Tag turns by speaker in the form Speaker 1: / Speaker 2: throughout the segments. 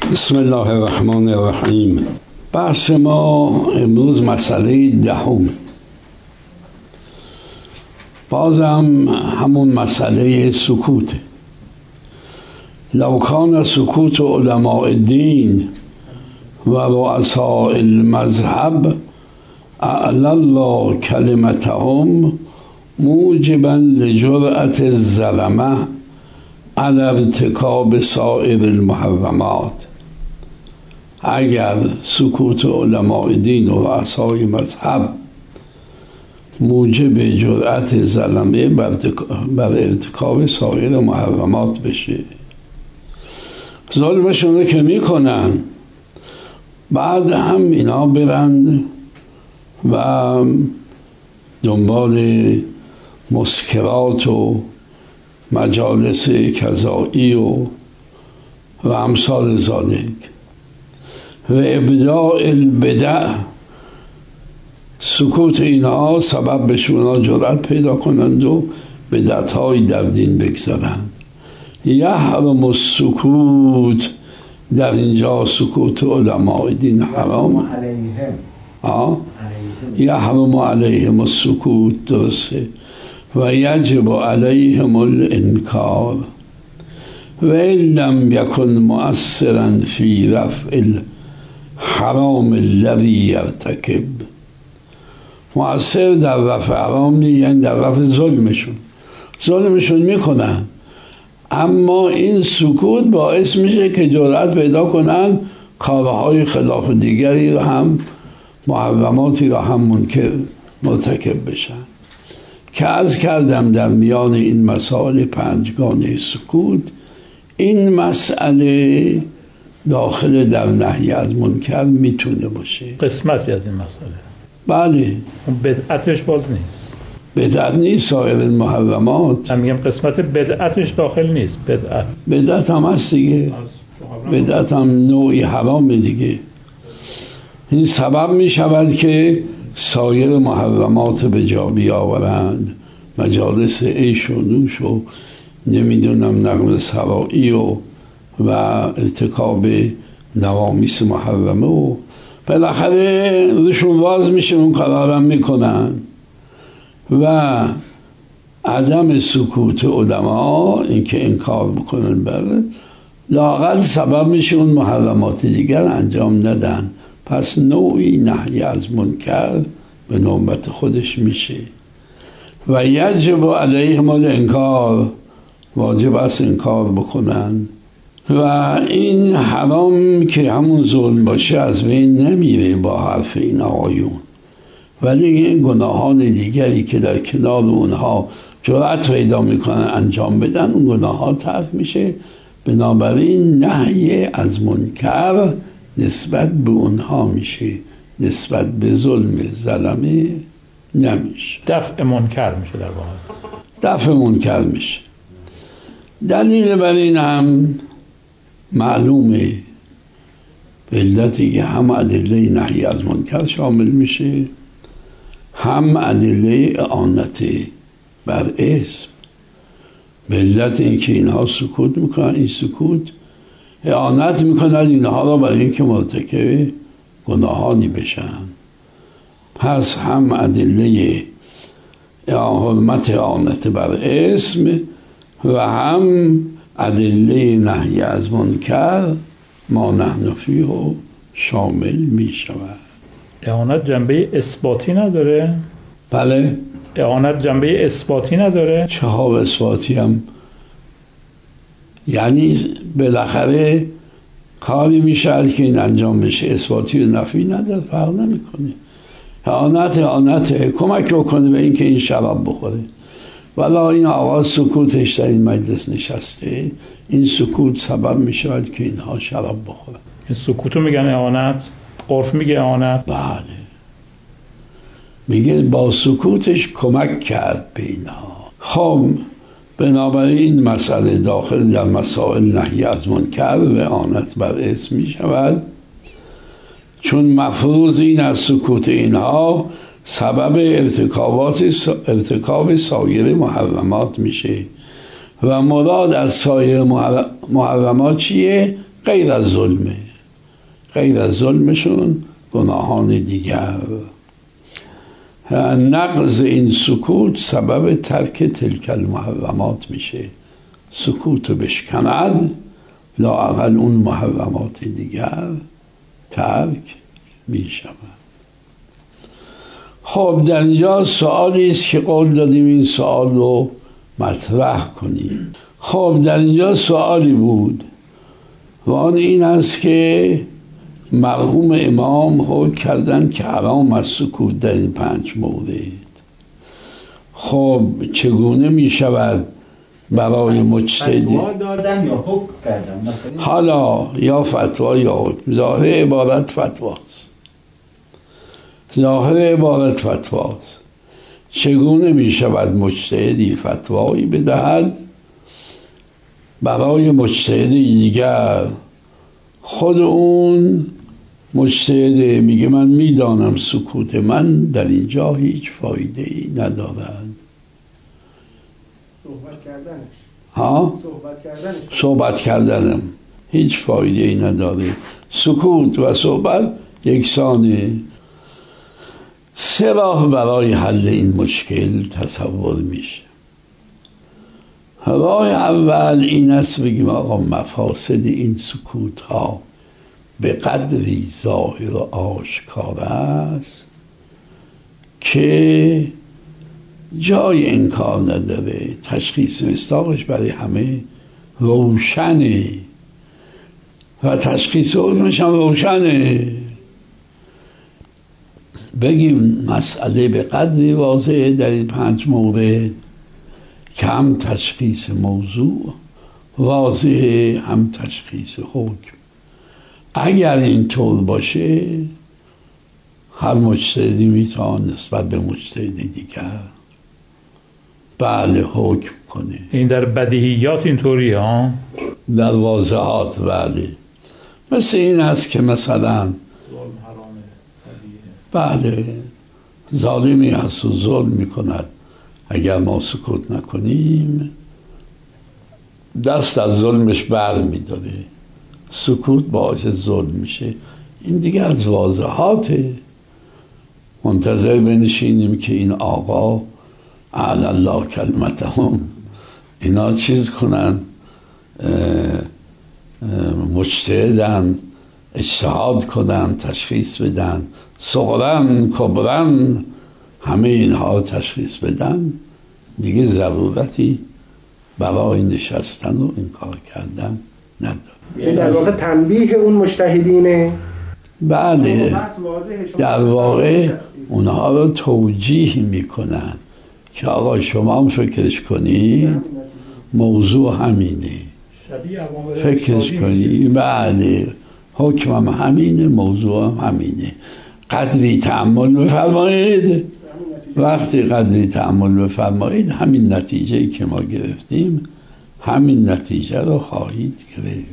Speaker 1: بسم الله الرحمن الرحیم. بحث ما امروز مسئله دهم. بازم همون مسئله سکوت. لو کان سکوت علماء الدین و رؤساء المذهب اعلی الله کلمتهم موجبا لجرأة الظلمه علی ارتکاب سایر المحرمات. اگر سکوت علماء دین و رؤسای مذهب موجب جرأت ظلمه بر ارتکاب سایر محرمات بشه، ظلمشون رو که میکنن، بعد هم اینا برند و دنبال مسکرات و مجالس کذایی و امثال ذالک و ابداع البدع، سکوت اینها سبب بشونا جرأت پیدا کنند و بدعت‌های در دین بگذارند. یحرم السکوت، در اینجا سکوت علماء دین حرام. یحرم علیهم السکوت، درسته، و یجب علیهم الانکار و ان لم یکن مؤثرا فی رفع الحرام الذی یرتکب. مؤثر در رفع حرام یعنی در رفع ظلمشون میکنن، اما این سکوت باعث میشه که جرأت پیدا کنن کارهای خلاف دیگری رو هم، محرماتی رو هم مرتکب بشن. که عرض کردم در میان این مسائل پنجگانه سکوت، این مسئله داخل در نهی از منکر میتونه باشه،
Speaker 2: قسمتی از این مسئله.
Speaker 1: بله،
Speaker 2: بدعتش باز نیست،
Speaker 1: بدعت نیست. سایر المحرمات،
Speaker 2: من میگم قسمت بدعتش داخل نیست.
Speaker 1: بدعت هم هست دیگه، بدعت هم نوعی حرام دیگه. این سبب میشود که سایر محرمات به جا بیاورند، مجالس عیش و نوش و نمیدونم نقل سرایی و ارتکاب نوامیس محرمه و بالاخره روشون واز میشه، اون قرارم میکنن. و عدم سکوت علما، اینکه انکار بکنن، بله، لااقل سبب میشه اون محرمات دیگر انجام ندن. پس نوعی نهی از منکر به نوبت خودش میشه. و یجب علیهم الانکار، واجب است انکار بکنن. و این حرام که همون ظلم باشه از بین نمیره با حرف این آقایون، ولی این گناهان دیگری که در کنار اونها جرأت پیدا میکنن انجام بدن، اون گناهان ترک میشه. بنابراین نهی از منکر نسبت به اونها میشه، نسبت به ظلم ظلمه نمیشه.
Speaker 2: دفع منکر میشه، در واقع
Speaker 1: دفع منکر میشه. دلیل بر این هم معلومه، به علتی که هم ادله نهی از منکر شامل میشه، هم ادله اعانت بر اسم. به علت اینکه اینها سکوت میکنن، این سکوت اعانت میکنن اینها را برای اینکه مرتکب گناهانی بشن. پس هم ادله حرمت اعانت بر اسم و هم ادله نهی از منکر ما نحن فیه شامل میشود.
Speaker 2: اعانت جنبه اثباتی نداره؟
Speaker 1: بله،
Speaker 2: اعانت جنبه اثباتی نداره؟
Speaker 1: چه ها اثباتی هم، یعنی بالاخره کاری میشه که این انجام بشه، اثباتی و نفی نداره، فرق نمیکنه. اعانت کمک بکنه به این که این شراب بخوره. ولی این آقا سکوتش در این مجلس نشسته، این سکوت سبب میشود که اینها شراب بخورن.
Speaker 2: این سکوتو میگن اعانت، عرف میگه اعانت.
Speaker 1: بله، میگه با سکوتش کمک کرد به اینها. خب بنابراین مسئله داخل در مسائل نهی از منکر و اعانت بر اسم می شود، چون مفروض این از سکوت اینها سبب ارتکاب سایر محرمات میشه. و مراد از سایر محرمات چیه؟ غیر از ظلمه، غیر از ظلمشون گناهان دیگر. نقض این سکوت سبب ترک تلک المحرمات میشه. سکوت رو بشکند لااقل اون محرمات دیگر ترک میشود. خب در اینجا سوالی است که قول دادیم این سوال رو مطرح کنیم. خب در اینجا سوالی بود و آن این است که مرحوم امام حکم کردن که حرام از سکوت در این 5 مورد. خب چگونه می شود برای مجتهد
Speaker 3: فتوا دادن یا حکم کردن؟
Speaker 1: حالا یا فتوا یا حکم، ظاهر عبارت فتواست، ظاهر عبارت فتواست. چگونه می شود مجتهدی فتوایی بدهد برای مجتهد دیگر؟ خود اون مجتهد میگه من میدانم سکوت من در اینجا هیچ فایده ای ندارد. صحبت کردنم هیچ فایده ای نداره. سکوت و صحبت یکسانه. 3 راه برای حل این مشکل تصور میشه. راه اول این است بگیم آقا مفاسد این سکوت ها به قدری ظاهر و آشکار است که جای انکار نداره. تشخیص مصداقش برای همه روشنه و تشخیص حکمش هم روشنه. بگیم مسئله به قدری واضحه در این 5 مورد که هم تشخیص موضوع واضحه هم تشخیص حکم. اگر این طور باشه هر مجتهدی میتوان نسبت به مجتهد دیگر بله حکم کنه.
Speaker 2: این در بدیهیات اینطوریه ها؟
Speaker 1: در واضحات بله. مثل این است که مثلا بله ظالمی هست و ظلم میکند، اگر ما سکوت نکنیم دست از ظلمش بر میداره، سکوت باعث ظلم میشه. این دیگه از واضحاته. منتظر بنشینیم که این آقا اعلی الله کلمتهم اینا چیز کنن، مجتهدن، اجتهاد کنن، تشخیص بدن، صغرن کبرن، همه اینها تشخیص بدن، دیگه ضرورتی برای نشستن و این کار کردن نداره.
Speaker 4: این در واقع تنبیه اون مجتهدینه.
Speaker 1: بله در واقع اونها رو توجیه میکنن که آقا شما هم فکرش کنی، موضوع همینه، فکرش کنی، بله حکمم همینه، موضوع هم همینه، قدری تأمل بفرمایید. وقتی قدری تأمل بفرمایید همین نتیجه که ما گرفتیم همین نتیجه رو خواهید گرفت.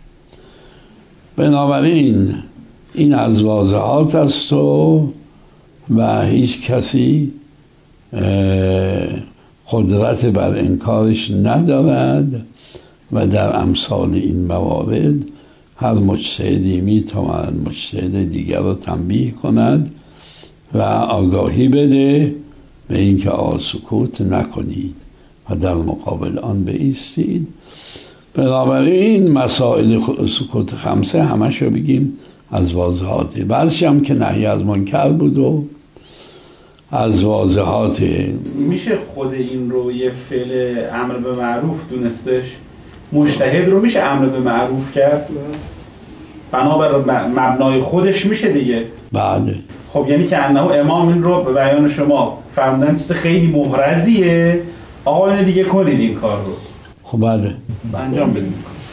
Speaker 1: بنابراین این از واضحات است و هیچ کسی قدرت بر انکارش ندارد و در امثال این موارد هر مجتهدی میتواند مجتهد دیگر رو تنبیه کند و آگاهی بده به اینکه سکوت نکنید و در مقابل آن بایستید. بنابراین مسائل سکوت 5 همش رو بگیم از واضحاته. بعضی هم که نهی از منکر بود و از واضحاته.
Speaker 3: میشه خود این رو یه فعل امر به معروف دونستش؟ مجتهد رو میشه امر به معروف کرد؟ بنابر مبنای خودش میشه دیگه.
Speaker 1: بله.
Speaker 3: خب یعنی که انه امام این رو به بیان شما فرمودن چیز خیلی محرزیه، آقا اینو دیگه کنید این کار رو.
Speaker 1: خب بله
Speaker 3: انجام بدید.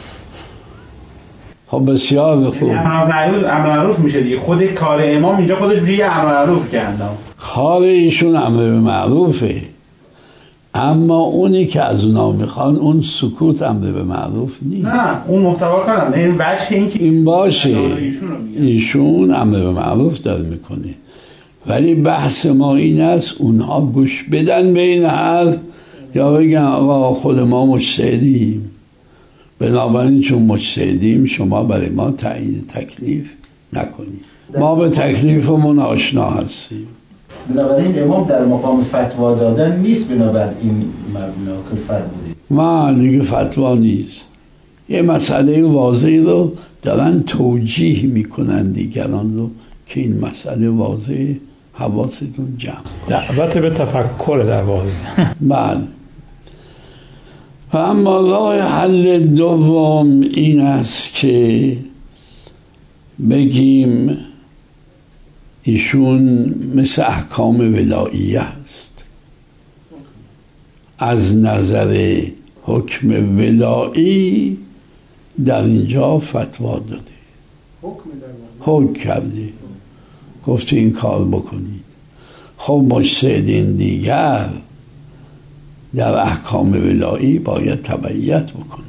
Speaker 1: خب بسیار خوب.
Speaker 3: امر معروف میشه دیگه. خود کار امام اینجا خودش میشه یه امر معروف کردن.
Speaker 1: کار ایشون امر به معروفه، اما اونی که از اونا میخوان اون سکوت امر به معروف نیست.
Speaker 3: نه اون محتوا کردن. این وجه این که
Speaker 1: این باشه ایشون امر به معروف داره میکنه، ولی بحث ما این است اونها گوش بدن به این حرف یا بگن آقا خود ما مجتهدیم بنابراین چون مجتهدیم شما برای ما تعیین تکلیف نکنید، ما به تکلیفمون آشنا هستیم.
Speaker 5: بنابراین امام در مقام فتوا دادن نیست، بنابراین این مبنا که فرمودید
Speaker 1: ما دیگه فتوا نیست، یه مسئله واضحی رو دارن توجیه میکنن دیگران رو که این مسئله واضح، حواستون جمع.
Speaker 2: دعوت به تفکر در واقع.
Speaker 1: بله. و اما راه حل دوم این است که بگیم ایشون مثل احکام ولاییه است، از نظر حکم ولایی در اینجا فتوا داده، حکم کرده، گفته این کار بکنید. خب مجتهدین دیگر در احکام ولایی باید تبعیت بکنن.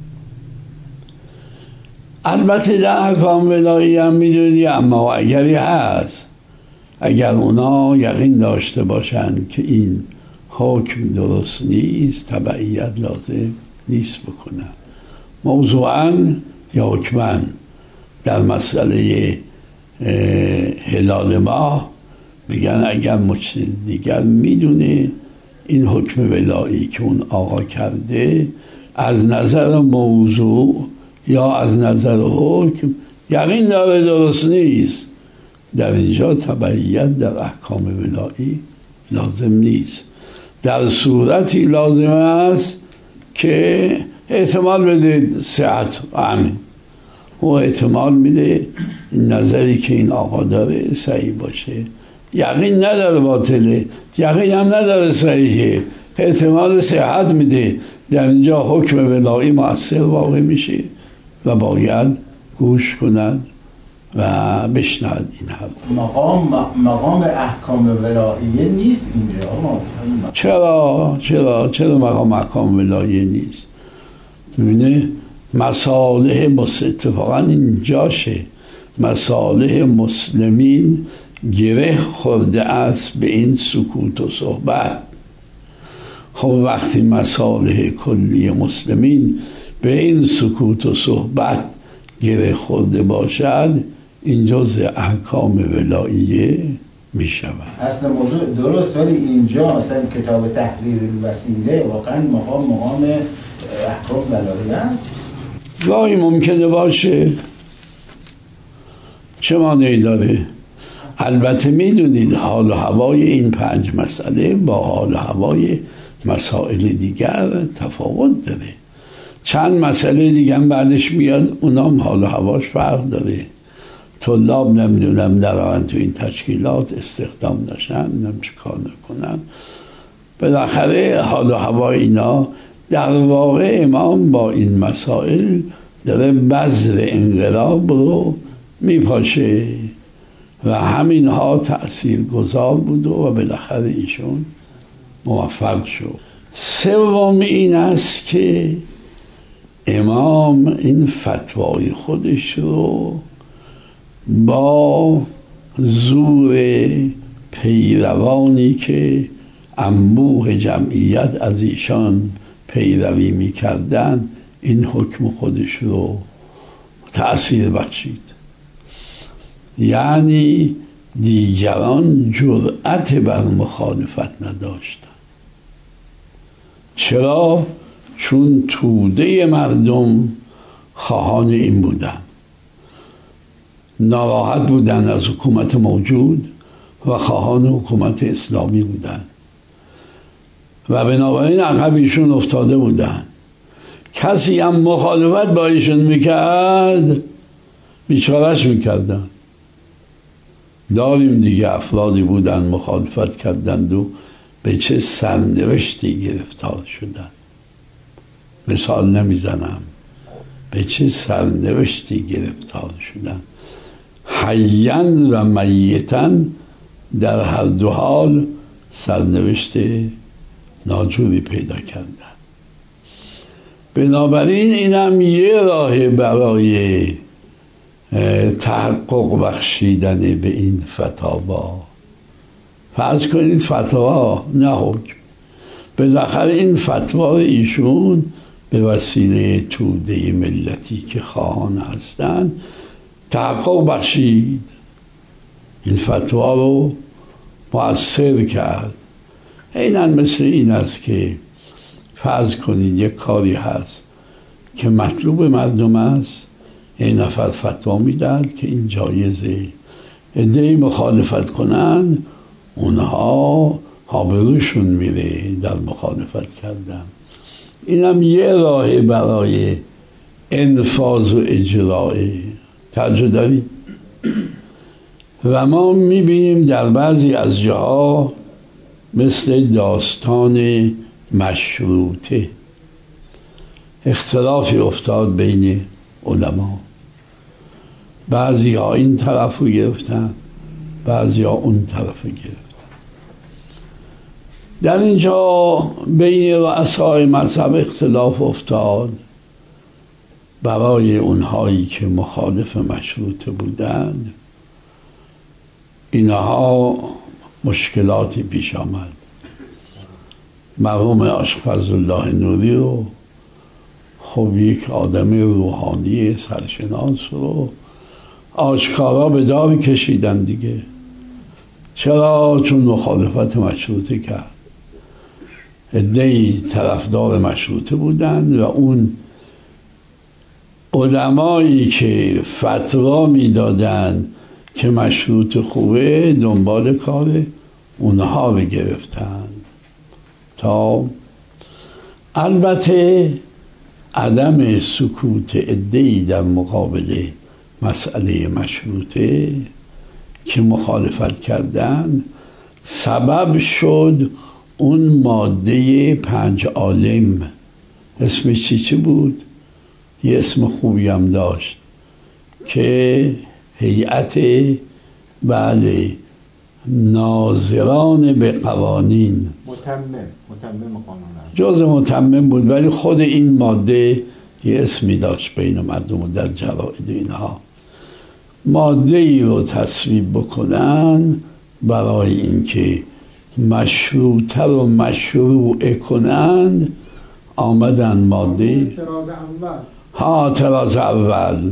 Speaker 1: البته در احکام ولایی هم میدونی اما اگری هست، اگر اونا یقین داشته باشن که این حکم درست نیست تبعیت لازم نیست بکنن. موضوعاً یا حکماً در مسئله هلال ماه میگن اگر مجتهد دیگر میدونه این حکم ولایی که اون آقا کرده از نظر موضوع یا از نظر حکم یقین داره درست نیست، در اینجا تبعیت در احکام ولایی لازم نیست. در صورتی لازم است که احتمال بده صحت همین، و احتمال میده این نظری که این آقا داره صحیح باشه، یقین نداره باطله، یقین هم نداره صحیحه، احتمال صحت میده، در اینجا حکم ولایی مؤثر واقع میشه و باید گوش کنند و بشنوند این حرف.
Speaker 5: مقام احکام ولاییه نیست اینجا.
Speaker 1: چرا مقام احکام ولاییه نیست؟ ببینه مصالح اتفاقا اینجاشه، مصالح مسلمین گره خورده است به این سکوت و صحبت. خب وقتی مصالح کلی مسلمین به این سکوت و صحبت گره خورده باشد این جزء احکام ولاییه می شود.
Speaker 5: اصل موضوع درست، ولی اینجا مثلا کتاب تحریر الوسیله واقعا مقام احکام ولاییه است.
Speaker 1: گاهی ممکنه باشه، چه مانعی داره؟ البته میدونید حال و هوای این 5 مسئله با حال و هوای مسائل دیگر تفاوت داره. چند مسئله دیگه هم بعدش میاد اونام حال و هواش فرق داره. طلاب نمیدونم درآمد تو این تشکیلات استخدام داشتن، نمیدونم چه کار نکنن، بالاخره حال و هوای اینا. در واقع امام با این مسائل داره بذر انقلاب رو میپاشه و همینها تأثیر گذار بود و بالاخره ایشون موفق شد. سوم این است که امام این فتوای خودش رو با زور پیروانی که انبوه جمعیت از ایشان پیروی میکردن این حکم خودش رو تأثیر بخشید. یعنی دیگران جرأت بر مخالفت نداشتن. چرا؟ چون توده مردم خواهان این بودن، ناراحت بودن از حکومت موجود و خواهان حکومت اسلامی بودن و بنابراین عقب ایشون افتاده بودن. کسی هم مخالفت با ایشون میکرد بیچارهش میکردن. داریم دیگه افرادی بودن مخالفت کردند و به چه سرنوشتی گرفتار شدن. مثال نمیزنم، به چه سرنوشتی گرفتار شدن، حیاً و میتاً در هر دو حال سرنوشت ناجوری پیدا کردن. بنابراین اینم یه راه برای تحقق بخشیدن به این فتاوا. فرض کنید فتوا نه حکم، بالاخره این فتوا ایشون به وسیله توده ملتی که خواهان هستند تحقق بخشید. این فتوا رو مؤثر کرد. عیناً مثل این است که فرض کنید یک کاری هست که مطلوب مردم است، یک نفر فتوا میدهد که این جایزه، عده‌ای مخالفت کنن، اونها آبروشون میره در مخالفت کردن. اینم یه راه برای انفاذ و اجرای. توجه دارید؟ و ما میبینیم در بعضی از جاها مثل داستان مشروطه اختلافی افتاد بین علما، بعضی ها این طرف رو گرفتن، بعضی ها اون طرف رو گرفتن. در اینجا بین رؤسای مذهب اختلاف افتاد. برای اونهایی که مخالف مشروطه بودند اینها مشکلاتی پیش آمد. مرحوم عاشق فضلالله نوری رو، خب یک آدم روحانی سرشناس رو آشکارا به دار کشیدن دیگه. چرا؟ چون مخالفت مشروطه کرد. عده‌ای طرفدار مشروطه بودند و اون علمایی که فتوا میدادن که مشروط خوبه دنبال کار اونها رو گرفتن. تا البته عدم سکوت عده‌ای در مقابل مسئله مشروطه که مخالفت کردن سبب شد اون ماده 5 عالم، اسمش چی بود؟ یه اسم خوبی هم داشت که هیئت ناظران به قوانین،
Speaker 5: متمم قانون است،
Speaker 1: جز متمم بود، ولی خود این ماده یه اسمی داشت بین مردم و در جراید اینها. ماده ای رو تصویب بکنن برای اینکه مشروطه رو مشروع کنن. آمدن ماده تراز اول.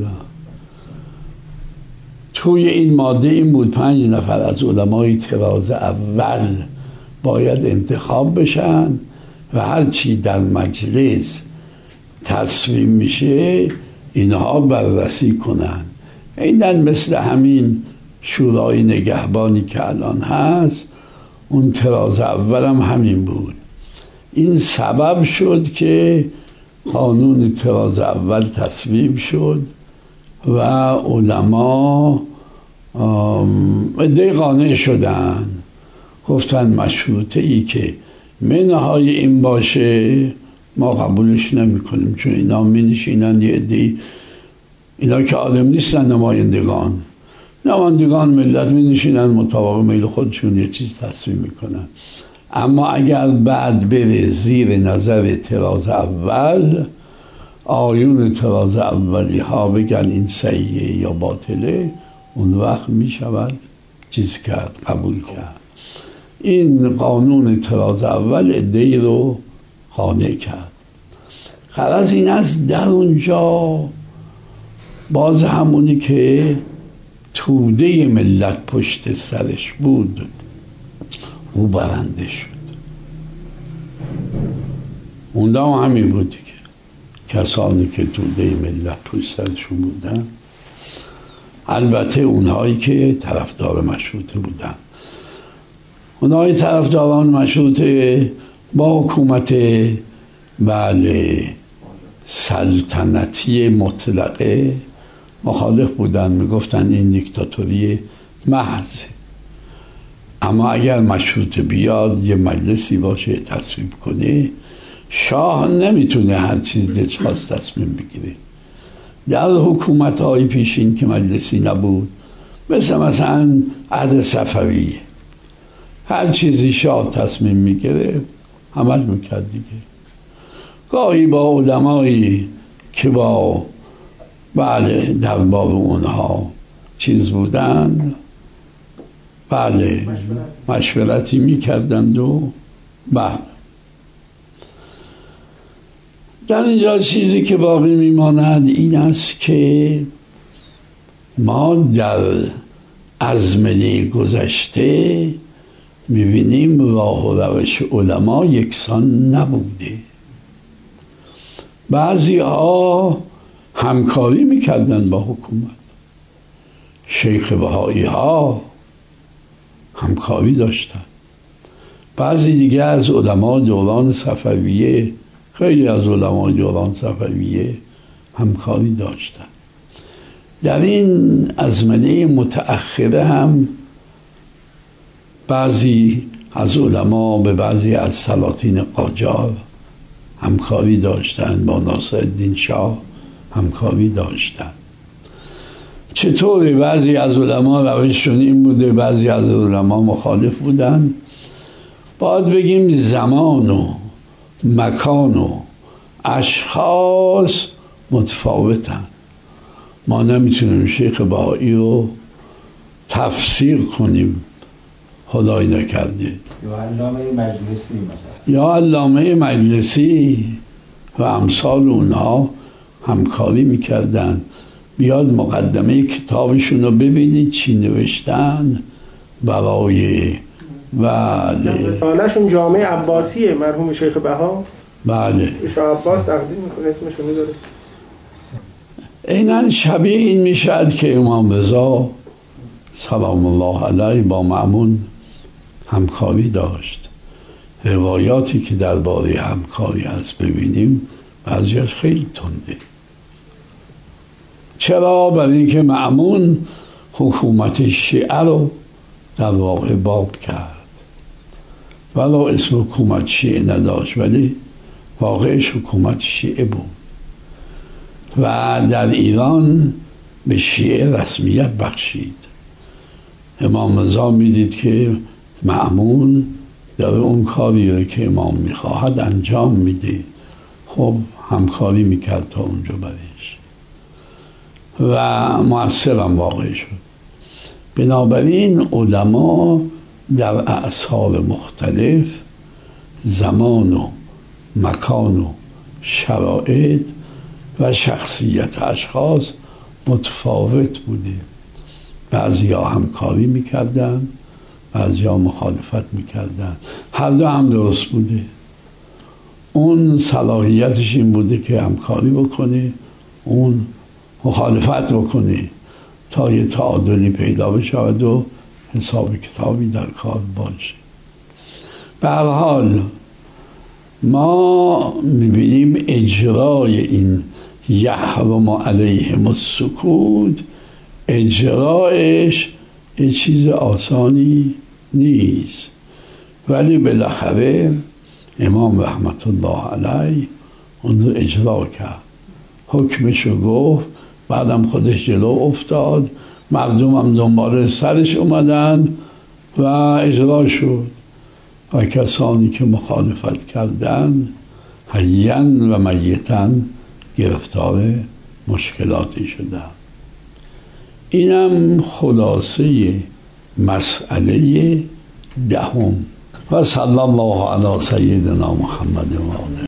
Speaker 1: توی این ماده این بود 5 نفر از علمای تراز اول باید انتخاب بشن و هرچی در مجلس تصویب میشه اینها بررسی کنن. اینن مثل همین شورای نگهبانی که الان هست، اون تراز اول هم همین بود. این سبب شد که قانون تراز اول تصویب شد و علما عده قانع شدن، گفتن مشروطه ای که منهای این باشه ما قبولش نمی کنیم، چون اینا می نشینن یه عده، اینا که عالم نیستن، نمایندگان ملت می نشینن مطابق میل خودشون یه چیز تصویب میکنن. اما اگر بعد بره زیر نظر تراز اول، آیون تراز اولی ها بگن این صحیحه یا باطله، اون وقت می شود چیز کرد، قبول کرد. این قانون تراز اول عده‌ای رو قانع کرد. غرض این است در اونجا باز همونی که توده ملت پشت سرش بود او برنده شد. اونجا همین بود دیگه. کسانی که توده ملت پشت سرشون بودن، البته اونهایی که طرفدار مشروطه بودن، اونهایی طرفداران مشروطه با حکومت سلطنتی مطلقه مخالف بودن، میگفتن این دیکتاتوری محض. اما اگر مشروطه بیاد یه مجلسی باشه تصویب کنه، شاه نمیتونه هر چیز دلش خواست تصمیم بگیره. در حکومت‌های پیشین که مجلسی نبود، مثلا عهد صفویه، هر چیزی شاه تصمیم میگیره عمل میکرد دیگه. گاهی با علمایی که با دربار اونها چیز بودن، مشورتی میکردند و در اینجا چیزی که باقی میماند این است که ما در ازمنه گذشته میبینیم راه و روش علما یکسان نبوده. بعضی ها همکاری میکردن با حکومت، شیخ بهایی ها همکاری داشتن، بعضی دیگه از علما دوران صفویه، خیلی از علما دوران صفویه همکاری داشتن. در این ازمنه متأخره هم بعضی از علما به بعضی از سلاطین قاجار همکاری داشتن، با ناصرالدین شاه همکاری داشتن. چطوری بعضی از علما روششون این بوده، بعضی از علما مخالف بودن؟ باید بگیم زمان و مکان و اشخاص متفاوتن. ما نمیتونیم شیخ بهایی رو تفسیر کنیم، خدای نکرده، یا علامه مجلسی و امثال اونها همکاری میکردن. بیاد مقدمه کتابشون رو ببینید چی نوشتن برای
Speaker 4: رساله‌شون جامعه عباسیه، مرحوم شیخ بها.
Speaker 1: بله،
Speaker 4: شیخ عباس تقدیم میکنه، اسمشو میذاره.
Speaker 1: اینن شبیه این میشد که امام رضا سلام الله علیه با مأمون همکاری داشت. روایاتی که درباره همکاری هست ببینیم بعضیش خیلی تنده. چرا؟ برای اینکه مأمون حکومت شیعه رو در واقع باب کرد، ولی اسم حکومت شیعه نداشت، ولی واقعش حکومت شیعه بود و در ایران به شیعه رسمیت بخشید. امام رضا میدید که مأمون در اون کاری که امام میخواهد انجام میده، خب همکاری میکرد تا اونجا برش و مؤثرم واقع شد. بنابراین علما در اعصار مختلف زمان و مکان و شرایط و شخصیت اشخاص متفاوت بوده. بعضی ها همکاری میکردن، بعضی ها مخالفت میکردن. هر دو هم درست بوده. اون صلاحیتش این بوده که همکاری بکنه، اون مخالفت بکنه تا یه تعادلی پیدا بشود و حساب کتابی در کار باشه. به هر حال ما میبینیم اجرای این یحرم علیهم السکوت، اجرایش یه چیز آسانی نیست، ولی بالاخره امام رحمت الله علیه اون رو اجرا کرد، حکمشو گفت، بعدم خودش جلو افتاد، مردم هم دنبال سرش اومدن و اجرا شد و کسانی که مخالفت کردن حیاً و میتاً گرفتار مشکلاتی شدن. اینم خلاصه مسئله دهم. و صلی الله علی سیدنا محمد و آله.